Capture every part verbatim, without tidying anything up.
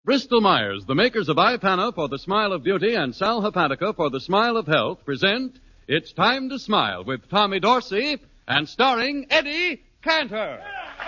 Bristol Myers, the makers of Ipana for the smile of beauty and Sal Hepatica for the smile of health, present It's Time to Smile with Tommy Dorsey and starring Eddie Cantor.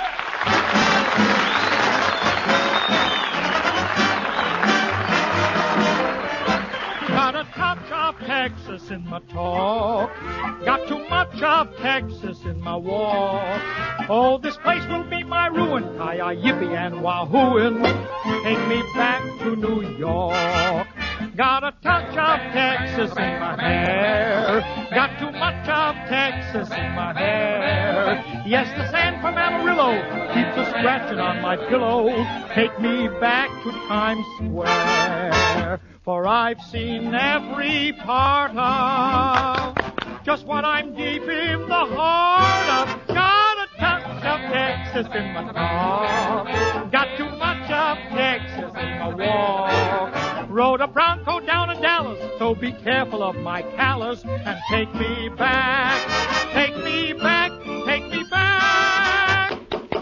Got a touch of Texas in my talk. Got too much of Texas in my walk. Oh, this place will be my ruin. Hi-yi, yippee and wahooing. Take me back to New York. Got a touch of Texas in my hair. Got too much of Texas in my hair. Yes, the sand from Amarillo keeps a scratching on my pillow. Take me back to Times Square. For I've seen every part of just what I'm deep in the heart of. Got a touch of Texas in my talk. Got too much of Texas in my walk. Rode a Bronco down to Dallas, so be careful of my callus and take me back, take me back, take me back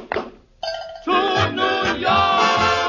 to New York.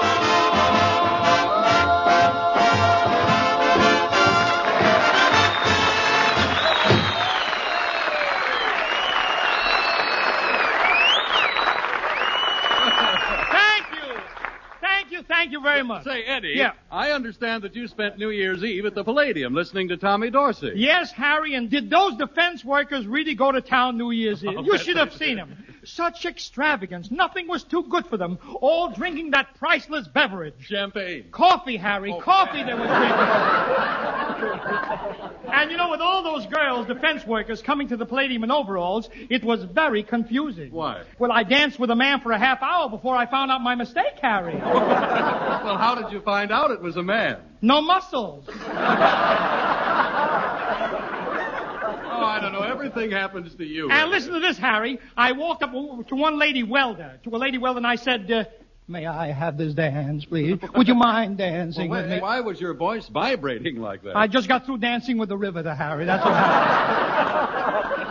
Thank you very much. Say, Eddie, yeah. I understand that you spent New Year's Eve at the Palladium listening to Tommy Dorsey. Yes, Harry, and did those defense workers really go to town New Year's Eve? Oh, you should have seen them. Such extravagance. Nothing was too good for them. All drinking that priceless beverage. Champagne. Coffee, Harry. Oh. Coffee they were drinking. And you know, with all those girls, defense workers, coming to the Palladium in overalls, it was very confusing. Why? Well, I danced with a man for a half hour before I found out my mistake, Harry. Well, how did you find out it was a man? No muscles. Oh, I don't know. Everything happens to you. And listen to this, Harry. I walked up to one lady welder, to a lady welder, and I said, uh, may I have this dance, please? Would you mind dancing well, with me? Why was your voice vibrating like that? I just got through dancing with the river, to Harry. That's what happened.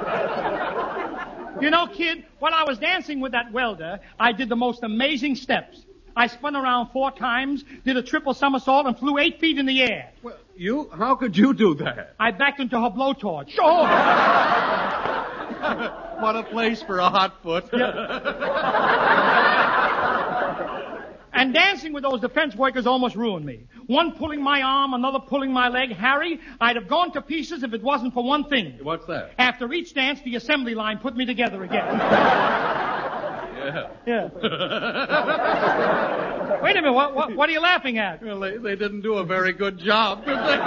You know, kid, when I was dancing with that welder, I did the most amazing steps. I spun around four times, did a triple somersault, and flew eight feet in the air. Well, you? How could you do that? I backed into her blowtorch. Oh! What a place for a hot foot. And dancing with those defense workers almost ruined me. One pulling my arm, another pulling my leg. Harry, I'd have gone to pieces if it wasn't for one thing. What's that? After each dance, the assembly line put me together again. Yeah. Yeah. Wait a minute, what, what, what are you laughing at? Well, they, they didn't do a very good job, did they?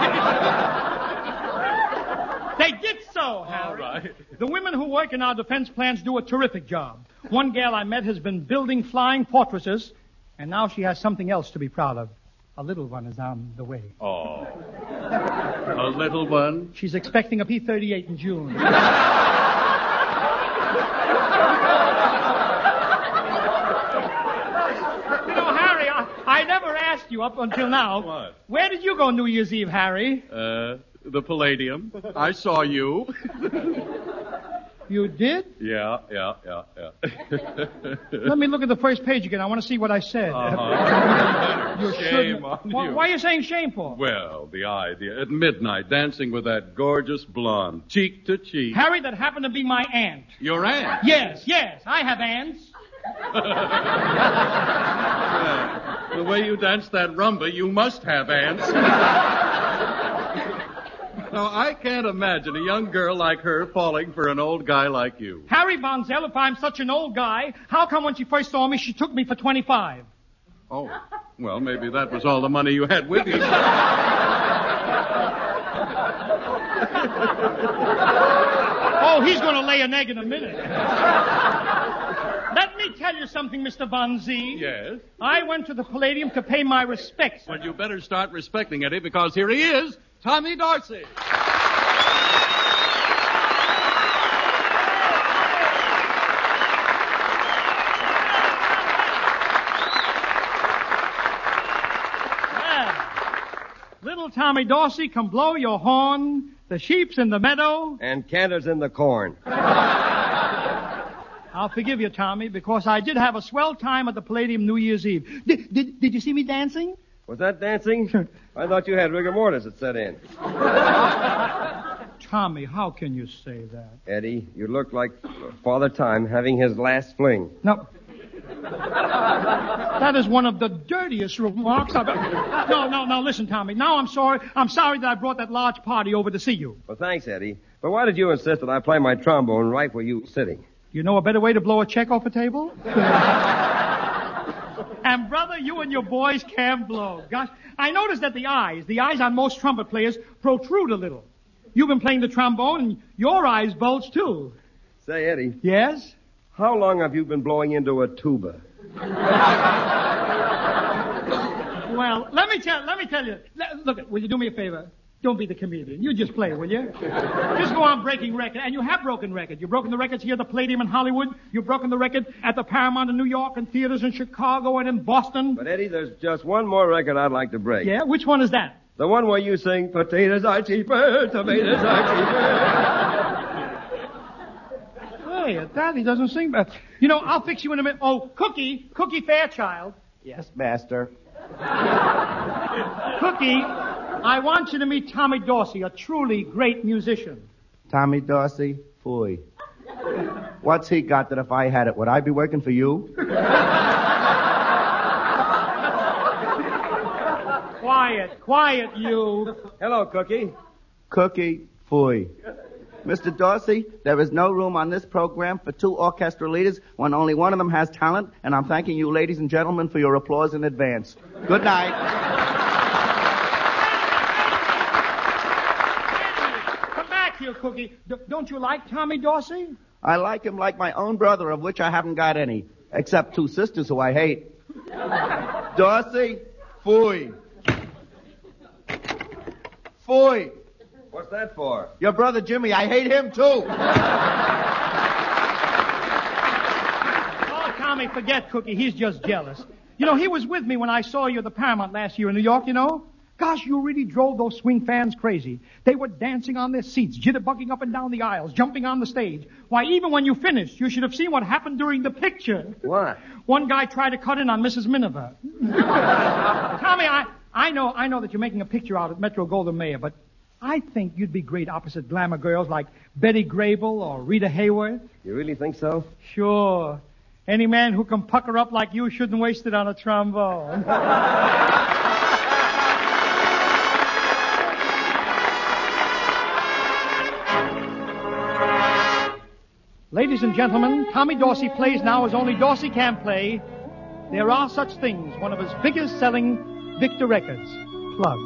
They did so, Harry. All right. The women who work in our defense plants do a terrific job. One gal I met has been building flying fortresses, and now she has something else to be proud of. A little one is on the way. Oh. A little one? She's expecting a P thirty-eight in June. I never asked you up until now. What? Where did you go New Year's Eve, Harry? Uh, the Palladium. I saw you. You did? Yeah, yeah, yeah, yeah. Let me look at the first page again. I want to see what I said. Uh-huh. You shame on why, you. Why are you saying shame for? Well, the idea. At midnight, dancing with that gorgeous blonde, cheek to cheek. Harry, that happened to be my aunt. Your aunt? Yes, yes. I have aunts. Yeah. The way you dance that rumba, you must have ants. Now, I can't imagine a young girl like her falling for an old guy like you. Harry Von Zell, if I'm such an old guy, how come when she first saw me, she took me for twenty-five? Oh, well, maybe that was all the money you had with you. Oh, he's going to lay an egg in a minute. Let me tell you something, Mister Von Z. Yes? I went to the Palladium to pay my respects. Well, you better start respecting Eddie, because here he is, Tommy Dorsey. Yeah. Little Tommy Dorsey, come blow your horn. The sheep's in the meadow. And Cantor's in the corn. I'll forgive you, Tommy, because I did have a swell time at the Palladium New Year's Eve. Did, did, did you see me dancing? Was that dancing? I thought you had rigor mortis that set in. Tommy, how can you say that? Eddie, you look like Father Time having his last fling. No. That is one of the dirtiest remarks I've ever... No, no, no, listen, Tommy. Now I'm sorry. I'm sorry that I brought that large party over to see you. Well, thanks, Eddie. But why did you insist that I play my trombone right where you were sitting? You know a better way to blow a check off a table? And, brother, you and your boys can blow. Gosh, I noticed that the eyes, the eyes on most trumpet players protrude a little. You've been playing the trombone, and your eyes bulge, too. Say, Eddie. Yes? How long have you been blowing into a tuba? Well, let me tell, let me tell you. Let, look, will you do me a favor? Don't be the comedian. You just play, will you? Just go on breaking records. And you have broken records. You've broken the records here at the Palladium in Hollywood. You've broken the record at the Paramount in New York and theaters in Chicago and in Boston. But, Eddie, there's just one more record I'd like to break. Yeah? Which one is that? The one where you sing, potatoes are cheaper, tomatoes are cheaper. Hey, at that, he doesn't sing bad. You know, I'll fix you in a minute. Oh, Cookie, Cookie Fairchild. Yes, master. Cookie, I want you to meet Tommy Dorsey, a truly great musician. Tommy Dorsey? Phooey. What's he got that if I had it, would I be working for you? Quiet, quiet, you. Hello, Cookie. Cookie? Phooey. Mister Dorsey, there is no room on this program for two orchestra leaders when only one of them has talent, and I'm thanking you, ladies and gentlemen, for your applause in advance. Good night. Come back here, Cookie. D- don't you like Tommy Dorsey? I like him like my own brother, of which I haven't got any, except two sisters who I hate. Dorsey? Phooey. Phooey. What's that for? Your brother Jimmy, I hate him too. Oh, Tommy, forget Cookie. He's just jealous. You know, he was with me when I saw you at the Paramount last year in New York, you know. Gosh, you really drove those swing fans crazy. They were dancing on their seats, jitterbugging up and down the aisles, jumping on the stage. Why, even when you finished, you should have seen what happened during the picture. What? One guy tried to cut in on Missus Miniver. Tommy, I, I know, I know that you're making a picture out at Metro-Goldwyn-Mayer, but I think you'd be great opposite glamour girls like Betty Grable or Rita Hayworth. You really think so? Sure. Any man who can pucker up like you shouldn't waste it on a trombone. Ladies and gentlemen, Tommy Dorsey plays now as only Dorsey can play. There Are Such Things, one of his biggest selling Victor records. Plug.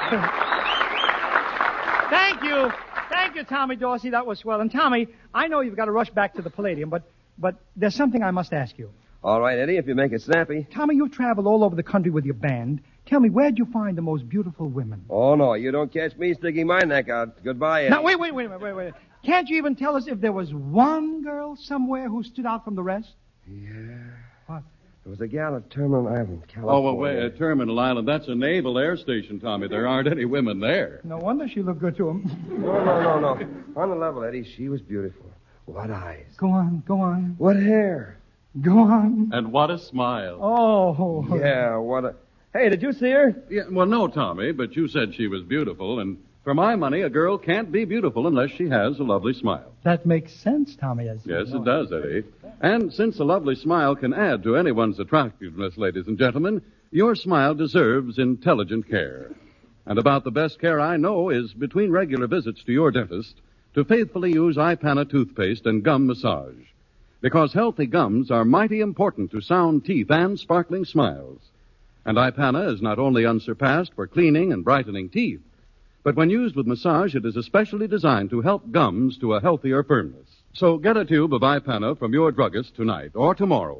Thank you. Thank you, Tommy Dorsey. That was swell. And Tommy, I know you've got to rush back to the Palladium, but but there's something I must ask you. All right, Eddie, if you make it snappy. Tommy, you've traveled all over the country with your band. Tell me, where'd you find the most beautiful women? Oh, no, you don't catch me sticking my neck out. Goodbye, Eddie. Now, wait, wait, wait, wait, wait, wait. Can't you even tell us if there was one girl somewhere who stood out from the rest? Yeah. What? There was a gal at Terminal Island, California. Oh, well, wait, uh, Terminal Island, that's a naval air station, Tommy. There aren't any women there. No wonder she looked good to him. No, no, no, no. On the level, Eddie, she was beautiful. What eyes. Go on, go on. What hair. Go on. And what a smile. Oh. Yeah, what a... Hey, did you see her? Yeah, well, no, Tommy, but you said she was beautiful, and for my money, a girl can't be beautiful unless she has a lovely smile. That makes sense, Tommy. As Yes, it does, Eddie. And since a lovely smile can add to anyone's attractiveness, ladies and gentlemen, your smile deserves intelligent care. And about the best care I know is between regular visits to your dentist to faithfully use Ipana toothpaste and gum massage. Because healthy gums are mighty important to sound teeth and sparkling smiles. And Ipana is not only unsurpassed for cleaning and brightening teeth, but when used with massage, it is especially designed to help gums to a healthier firmness. So get a tube of Ipana from your druggist tonight or tomorrow.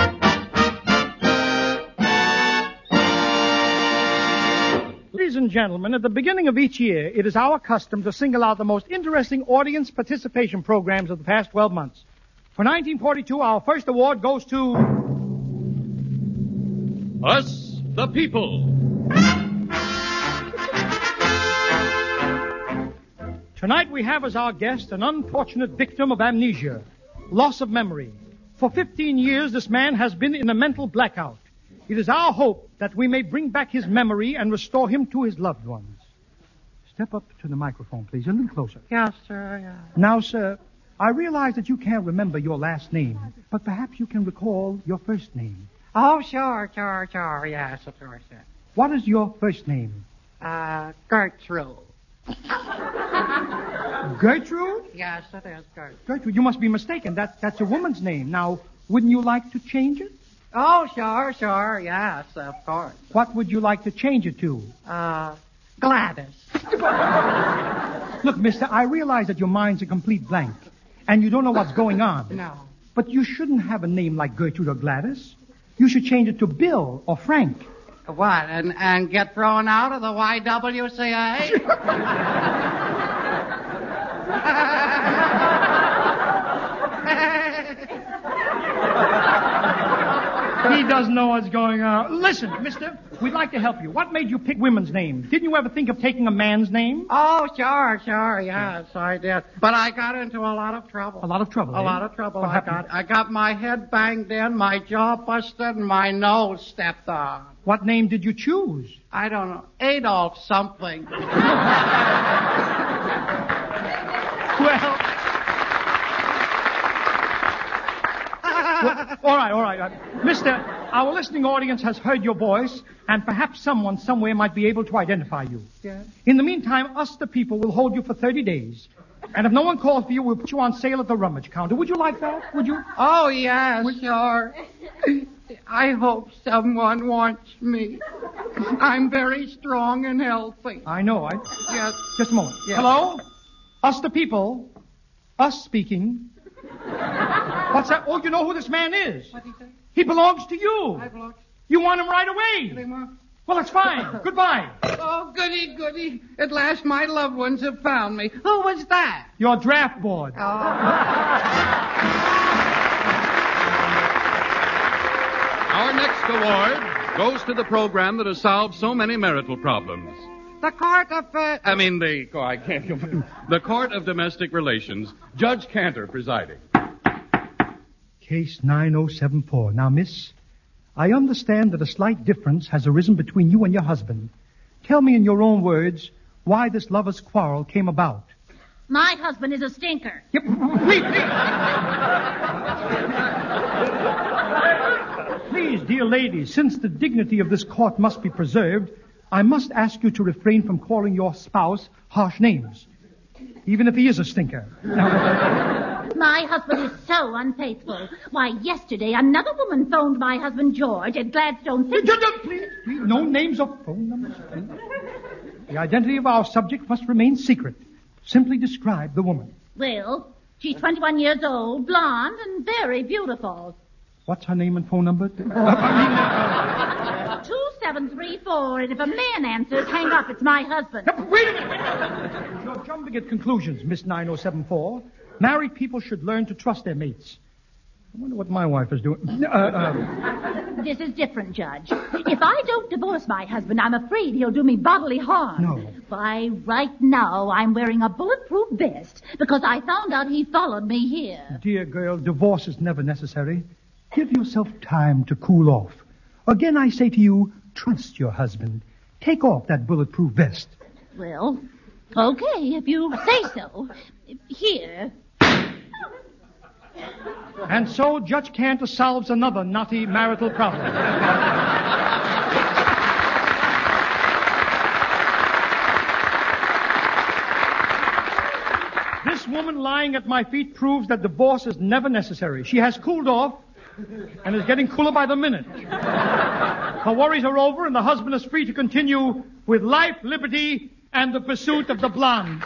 Ladies and gentlemen, at the beginning of each year, it is our custom to single out the most interesting audience participation programs of the past twelve months. For nineteen forty-two, our first award goes to... Us, the people. Tonight we have as our guest an unfortunate victim of amnesia, loss of memory. For fifteen years, this man has been in a mental blackout. It is our hope that we may bring back his memory and restore him to his loved ones. Step up to the microphone, please, a little closer. Yes, sir, yes. Now, sir, I realize that you can't remember your last name, but perhaps you can recall your first name. Oh, sure, sure, sure, yes, of course, sir. What is your first name? Uh, Gertrude. Gertrude? Yes, it is Gertrude. Gertrude, you must be mistaken. That, that's a woman's name. Now, wouldn't you like to change it? Oh, sure, sure, yes, of course. What would you like to change it to? Uh, Gladys. Look, mister, I realize that your mind's a complete blank, and you don't know what's going on. No. But you shouldn't have a name like Gertrude or Gladys. You should change it to Bill or Frank. What, and, and get thrown out of the Y W C A? He doesn't know what's going on. Listen, mister, we'd like to help you. What made you pick women's names? Didn't you ever think of taking a man's name? Oh, sure, sure, yes, I did. But I got into a lot of trouble. A lot of trouble, A eh? lot of trouble What I happened? got. I got my head banged in, my jaw busted, and my nose stepped on. What name did you choose? I don't know, Adolf something. Well... Well, all right, all right. Uh, mister, our listening audience has heard your voice, and perhaps someone somewhere might be able to identify you. Yeah. In the meantime, us, the people, will hold you for thirty days. And if no one calls for you, we'll put you on sale at the rummage counter. Would you like that? Would you? Oh, yes, sure. I hope someone wants me. I'm very strong and healthy. I know. I... Yes. Just a moment. Yes. Hello? Us, the people. Us speaking. What's that? Oh, you know who this man is. What did he say? He belongs to you. I belong. You want him right away. Anymore? Well, it's fine. Goodbye. Oh, goody, goody. At last my loved ones have found me. Who was that? Your draft board. Oh. Our next award goes to the program that has solved so many marital problems. The court of... Uh... I mean, the... Oh, I can't... The Court of Domestic Relations. Judge Cantor presiding. Case nine oh seven four. Now, miss, I understand that a slight difference has arisen between you and your husband. Tell me in your own words why this lover's quarrel came about. My husband is a stinker. Yep. Please, please. Please, dear ladies, since the dignity of this court must be preserved, I must ask you to refrain from calling your spouse harsh names, even if he is a stinker. Now, my husband is so unfaithful. Why, yesterday another woman phoned my husband George at Gladstone City. please, please, no names or phone numbers. Please. The identity of our subject must remain secret. Simply describe the woman. Well, she's twenty-one years old, blonde, and very beautiful. What's her name and phone number? two seven three four, and if a man answers, hang up. It's my husband. Wait a minute, wait a minute. You're jumping at conclusions, Miss nine oh seven four. Married people should learn to trust their mates. I wonder what my wife is doing. Uh, uh. This is different, Judge. If I don't divorce my husband, I'm afraid he'll do me bodily harm. No. Why, right now, I'm wearing a bulletproof vest because I found out he followed me here. Dear girl, divorce is never necessary. Give yourself time to cool off. Again, I say to you, trust your husband. Take off that bulletproof vest. Well, okay, if you say so. Here. And so Judge Cantor solves another knotty marital problem. This woman lying at my feet proves that divorce is never necessary. She has cooled off and is getting cooler by the minute. Her worries are over and the husband is free to continue with life, liberty, and the pursuit of the blonde.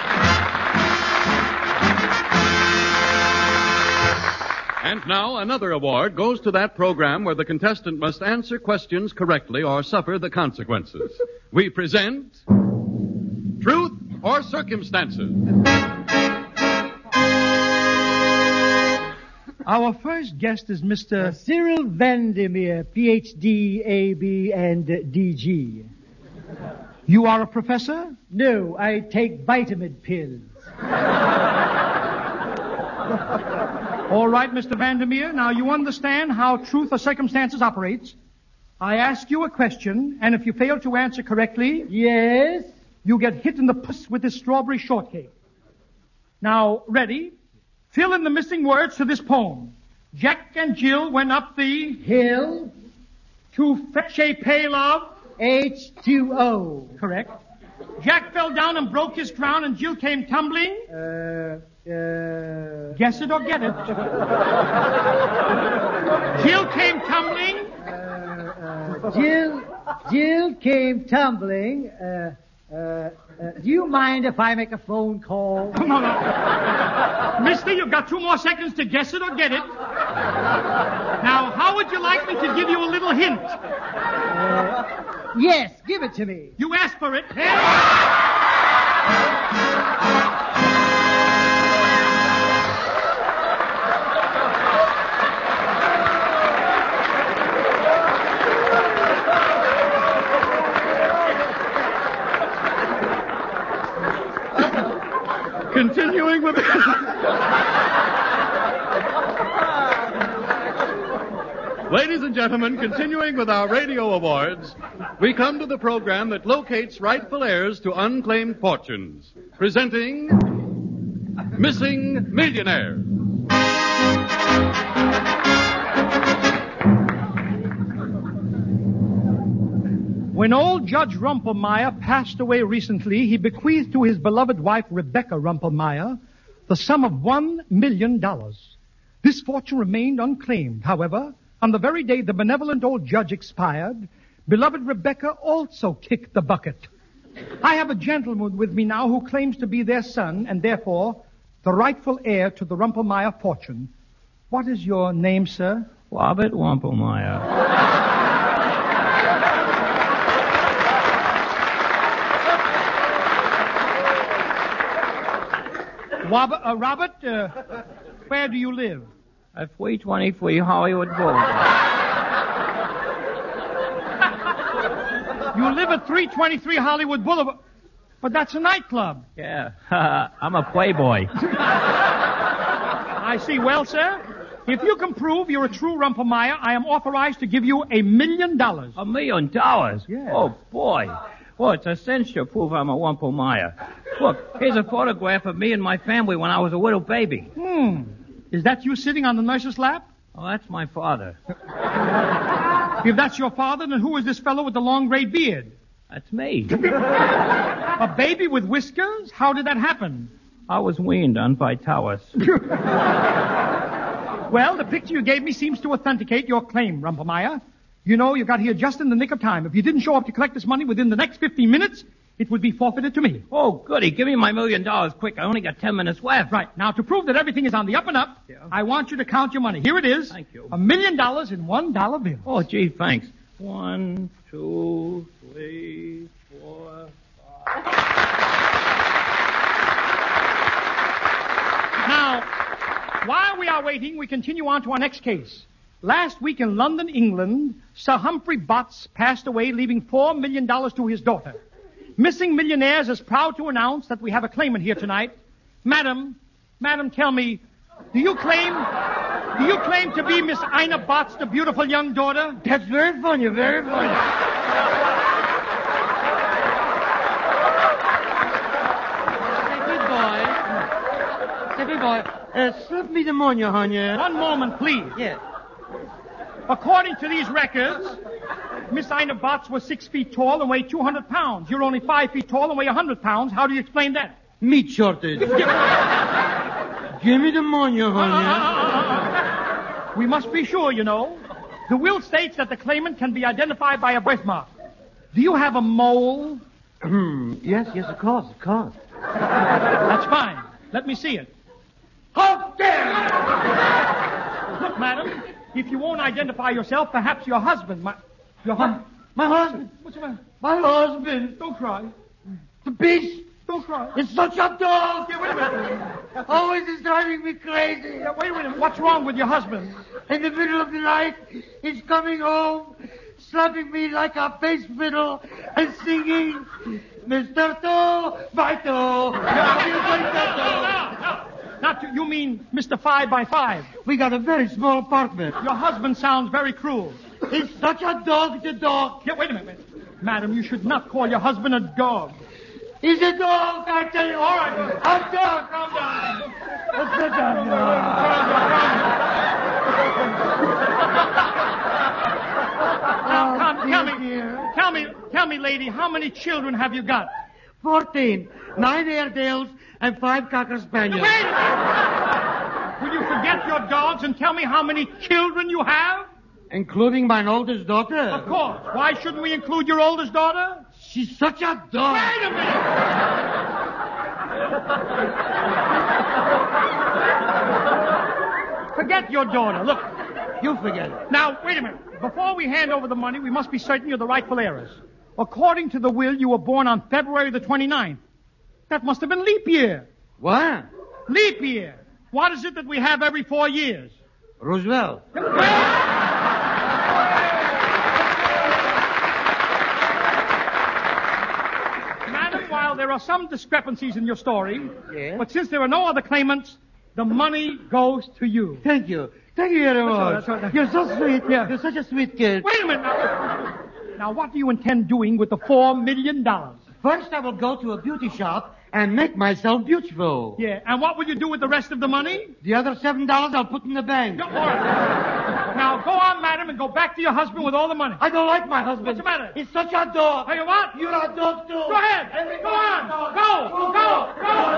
And now another award goes to that program where the contestant must answer questions correctly or suffer the consequences. We present Truth or Circumstances. Our first guest is Mister Uh, Cyril Vandermeer, P H D, A B, and uh, D G. You are a professor? No, I take vitamin pills. All right, Mister Vandermeer. Now, you understand how truth or circumstances operates. I ask you a question, and if you fail to answer correctly... Yes? You get hit in the puss with this strawberry shortcake. Now, ready? Fill in the missing words to this poem. Jack and Jill went up the... Hill. To fetch a pail of... H two O. Correct. Jack fell down and broke his crown, and Jill came tumbling... Uh... Uh... Guess it or get it. Jill came tumbling. Uh, uh, Jill, Jill came tumbling. Uh, uh, uh, do you mind if I make a phone call? Come on, now. Mister, you've got two more seconds to guess it or get it. Now, how would you like me to give you a little hint? Uh, yes, give it to me. You asked for it. Continuing with... Ladies and gentlemen, continuing with our radio awards, we come to the program that locates rightful heirs to unclaimed fortunes. Presenting Missing Millionaire. When old Judge Rumpelmeyer passed away recently, he bequeathed to his beloved wife, Rebecca Rumpelmeyer, the sum of one million dollars. This fortune remained unclaimed. However, on the very day the benevolent old judge expired, beloved Rebecca also kicked the bucket. I have a gentleman with me now who claims to be their son and therefore the rightful heir to the Rumpelmeyer fortune. What is your name, sir? Robert Rumpelmeyer. Robert, uh, Robert uh, where do you live? At three twenty-three Hollywood Boulevard. You live at three twenty-three Hollywood Boulevard. But that's a nightclub. Yeah, I'm a playboy. I see. Well, sir, if you can prove you're a true Rumpelmeyer, I am authorized to give you a million dollars. A million dollars? Yeah. Oh, boy. Well, it's a cinch to prove I'm a Rumpelmeyer. Look, here's a photograph of me and my family when I was a little baby. Hmm. Is that you sitting on the nurse's lap? Oh, that's my father. If that's your father, then who is this fellow with the long gray beard? That's me. A baby with whiskers? How did that happen? I was weaned on Vitalis. Well, the picture you gave me seems to authenticate your claim, Rumpelmeyer. You know, you got here just in the nick of time. If you didn't show up to collect this money within the next fifteen minutes, it would be forfeited to me. Oh, goody. Give me my million dollars quick. I only got ten minutes left. Right. Now, to prove that everything is on the up and up, Yeah. I want you to count your money. Here it is. Thank you. A million dollars in one dollar bills. Oh, gee, thanks. One, two, three, four, five. Now, while we are waiting, we continue on to our next case. Last week in London, England, Sir Humphrey Botts passed away, leaving four million dollars to his daughter. Missing Millionaires is proud to announce that we have a claimant here tonight. Madam, madam, tell me, do you claim, do you claim to be Miss Ina Botts, the beautiful young daughter? That's very funny, very funny. Say, good boy. Say, good boy. Uh, slip me the money, honey. One moment, please. Yeah. According to these records, Miss Ina Botts was six feet tall and weighed two hundred pounds. You're only five feet tall and weigh one hundred pounds. How do you explain that? Meat shortage. Give me the money, honey. Uh, uh, uh, uh, we must be sure, you know. The will states that the claimant can be identified by a birthmark. Do you have a mole? Hmm. yes, yes, of course, of course. That's fine. Let me see it. How dare Look, madam, if you won't identify yourself, perhaps your husband might... Your husband... My husband. What's the matter? My husband. Don't cry. The beast. Don't cry. It's such a dog. Yeah, wait a minute. Always is driving me crazy. Yeah, wait a minute. What's wrong with your husband? In the middle of the night, he's coming home, slapping me like a bass fiddle, and singing, Mister Toe, my toe. No, no, no. Not you, you mean Mister Five by Five. We got a very small apartment. Your husband sounds very cruel. He's such a dog, it's a dog. Yeah, wait a minute. Wait. Madam, you should not call your husband a dog. He's a dog, I tell you. All right. A dog. Calm down. What's the dog? Now, come, Oh, tell dear, me, dear. tell me, tell me, lady, how many children have you got? Fourteen. Nine Airedales and five Cocker Spaniels. Wait! Will you forget your dogs and tell me how many children you have? Including my oldest Of daughter. course. Why shouldn't we include your oldest daughter? She's such a dog. Wait a minute! Forget your daughter. Look, You forget it. now, wait a minute. Before we hand over the money, we must be certain you're the rightful heiress. According to the will, you were born on February the twenty-ninth. That must have been leap year. What? Leap year. What is it that we have every four years? Roosevelt. Madam, while there are some discrepancies in your story, Yes? but since there are no other claimants, the money goes to you. Thank you. Thank you very all, much. that's all, that's- You're so sweet. Yeah. You're such a sweet kid. Wait a minute now. Now, what do you intend doing with the four million dollars? First, I will go to a beauty shop and make myself beautiful. Yeah, and what will you do with the rest of the money? The other seven dollars I'll put in the bank. Go, all right. Now, go on, madam, and go back to your husband with all the money. I don't like my husband. What's the matter? He's such a dog. Tell you what? You're a dog too. Go ahead. Go on. Go. Go.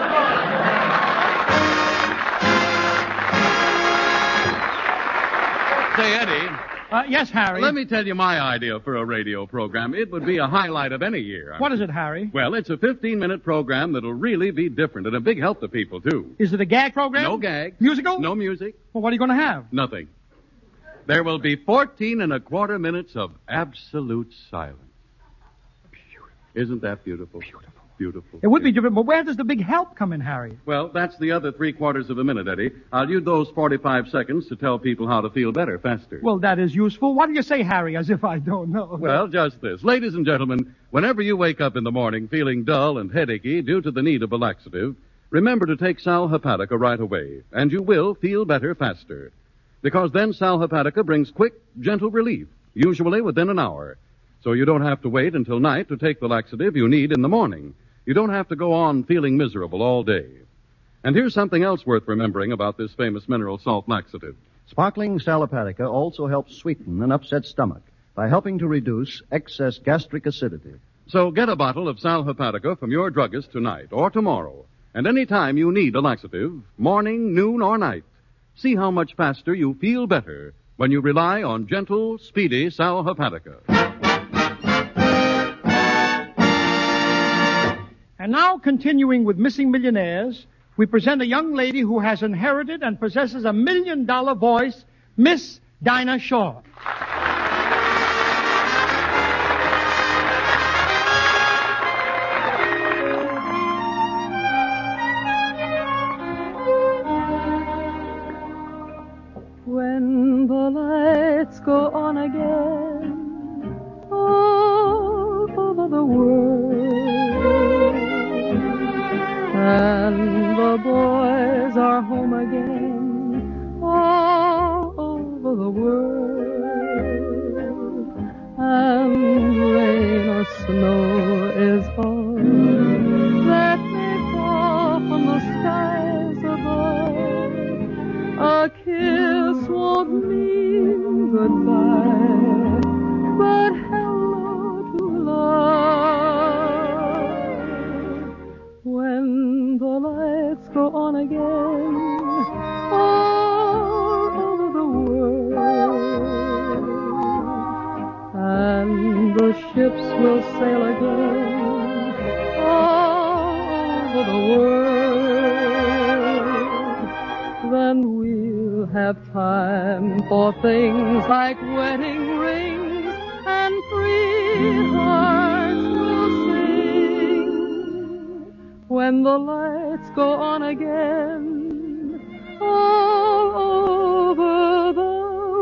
Go. Say, Eddie, Uh, yes, Harry. let me tell you my idea for a radio program. It would be a highlight of any year. What is it, Harry? Well, it's a fifteen-minute program that'll really be different and a big help to people, too. Is it a gag program? No gag. Musical? No music. Well, what are you going to have? Nothing. There will be fourteen and a quarter minutes of absolute silence. Isn't that beautiful? Beautiful. Beautiful. It would be different, but where does the big help come in, Harry? Well, that's the other three quarters of a minute, Eddie. I'll use those forty-five seconds to tell people how to feel better faster. Well, that is useful. What do you say, Harry, as if I don't know? Well, just this. Ladies and gentlemen, whenever you wake up in the morning feeling dull and headachy due to the need of a laxative, remember to take Sal Hepatica right away, and you will feel better faster. Because then Sal Hepatica brings quick, gentle relief, usually within an hour. So you don't have to wait until night to take the laxative you need in the morning. You don't have to go on feeling miserable all day. And here's something else worth remembering about this famous mineral salt laxative. Sparkling Sal Hepatica also helps sweeten an upset stomach by helping to reduce excess gastric acidity. So get a bottle of Sal Hepatica from your druggist tonight or tomorrow. And any time you need a laxative, morning, noon, or night, see how much faster you feel better when you rely on gentle, speedy Sal Hepatica. And now, continuing with Missing Millionaires, we present a young lady who has inherited and possesses a million-dollar voice, Miss Dinah Shore. When the lights go on again all over the world, and the boys are home again all over the world, and rain or snow is all that may fall from the skies above. A kiss won't mean goodbye, but hello to love. When the lights go on again all over the world, and the ships will sail again all over the world, then we'll have time for things like wedding rings, and free hearts will sing when the lights go on again all over the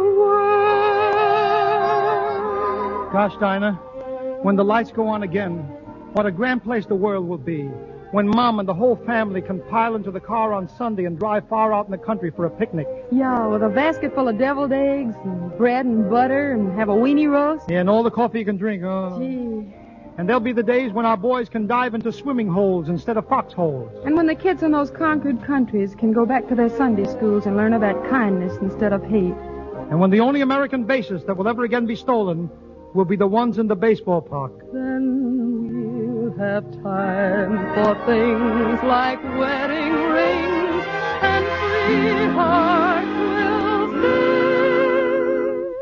world. Gosh, Dinah, when the lights go on again, what a grand place the world will be. When Mom and the whole family can pile into the car on Sunday and drive far out in the country for a picnic. Yeah, with a basket full of deviled eggs and bread and butter and have a weenie roast. Yeah, and all the coffee you can drink. Oh. Gee. And there'll be the days when our boys can dive into swimming holes instead of foxholes. And when the kids in those conquered countries can go back to their Sunday schools and learn about kindness instead of hate. And when the only American bases that will ever again be stolen will be the ones in the baseball park. Then we'll have time for things like wedding rings, and free hearts will sing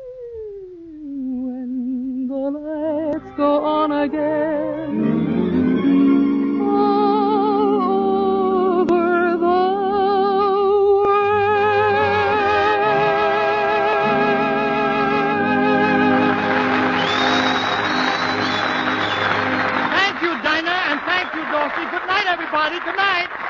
when the lights go on again all over the Thank you, Dinah, and thank you, Dorothy. Good night, everybody. Good night.